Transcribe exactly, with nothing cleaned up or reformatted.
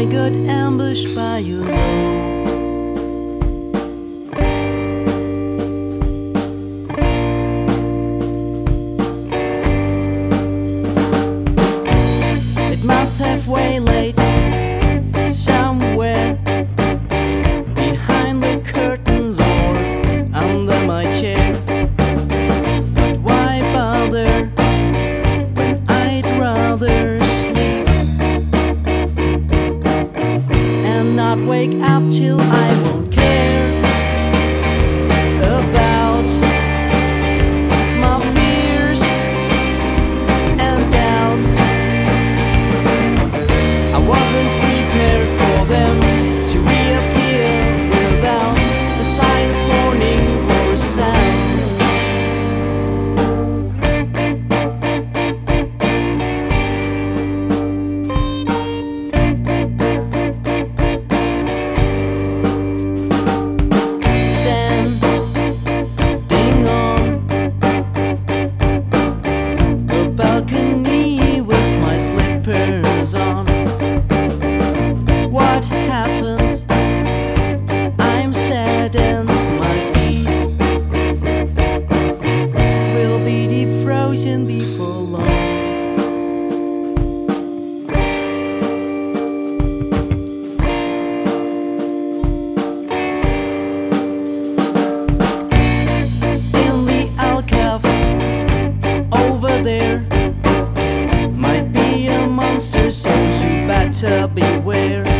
I got ambushed by your love. It must have waylaid somewhere behind the curtains or under my chair. But why bother when I'd rather sleep and not wake up till I won't care about my fears and doubts. I wasn't prepared for them to reappear without a sign of warning or sound. Standing on the balcony with my slippers on. What happened? I'm sad and my feet will be deep frozen before long. In the alcove over there might be a monster, so you better beware.